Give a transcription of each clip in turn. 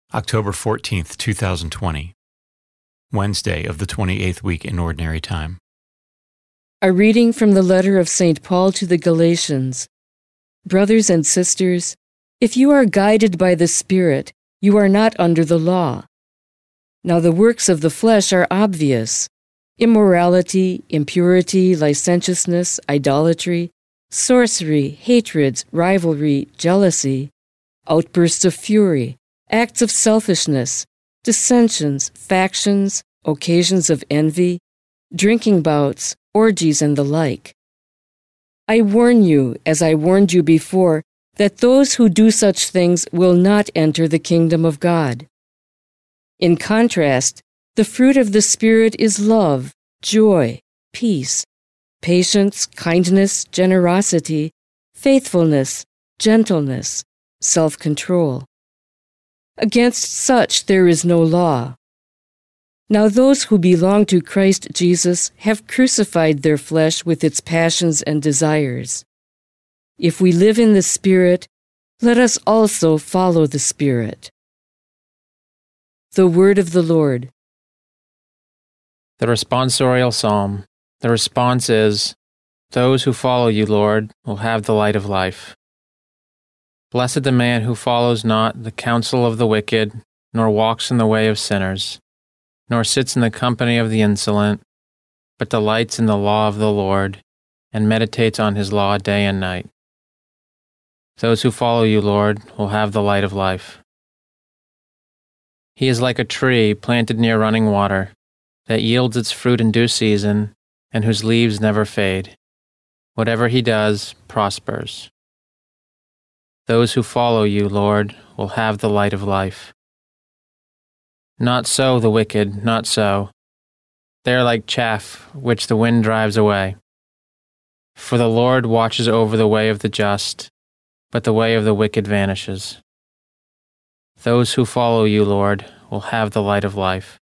October 14th, 2020, Wednesday of the 28th week in Ordinary Time. A reading from the letter of St. Paul to the Galatians. Brothers and sisters, if you are guided by the Spirit, you are not under the law. Now the works of the flesh are obvious: immorality, impurity, licentiousness, idolatry, sorcery, hatreds, rivalry, jealousy, outbursts of fury, acts of selfishness, dissensions, factions, occasions of envy, drinking bouts, orgies, and the like. I warn you, as I warned you before, that those who do such things will not enter the kingdom of God. In contrast, the fruit of the Spirit is love, joy, peace, patience, kindness, generosity, faithfulness, gentleness, self-control. Against such there is no law. Now those who belong to Christ Jesus have crucified their flesh with its passions and desires. If we live in the Spirit, let us also follow the Spirit. The Word of the Lord. The responsorial psalm. The response is, "Those who follow you, Lord, will have the light of life." Blessed the man who follows not the counsel of the wicked, nor walks in the way of sinners, nor sits in the company of the insolent, but delights in the law of the Lord, and meditates on his law day and night. Those who follow you, Lord, will have the light of life. He is like a tree planted near running water, that yields its fruit in due season, and whose leaves never fade. Whatever he does prospers. Those who follow you, Lord, will have the light of life. Not so the wicked, not so. They are like chaff which the wind drives away. For the Lord watches over the way of the just, but the way of the wicked vanishes. Those who follow you, Lord, will have the light of life.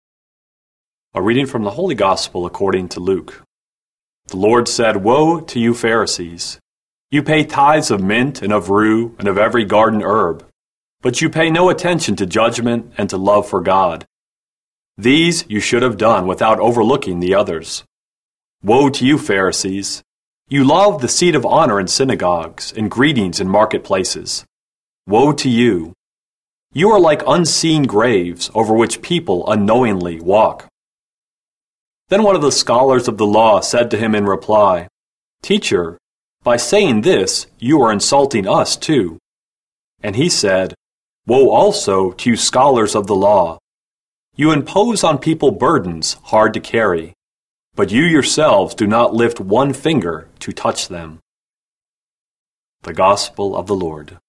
A reading from the Holy Gospel according to Luke. The Lord said, "Woe to you, Pharisees! You pay tithes of mint and of rue and of every garden herb, but you pay no attention to judgment and to love for God. These you should have done without overlooking the others. Woe to you, Pharisees! You love the seat of honor in synagogues and greetings in marketplaces. Woe to you! You are like unseen graves over which people unknowingly walk." Then one of the scholars of the law said to him in reply, "Teacher, by saying this, you are insulting us too." And he said, "Woe also to you scholars of the law! You impose on people burdens hard to carry, but you yourselves do not lift one finger to touch them." The Gospel of the Lord.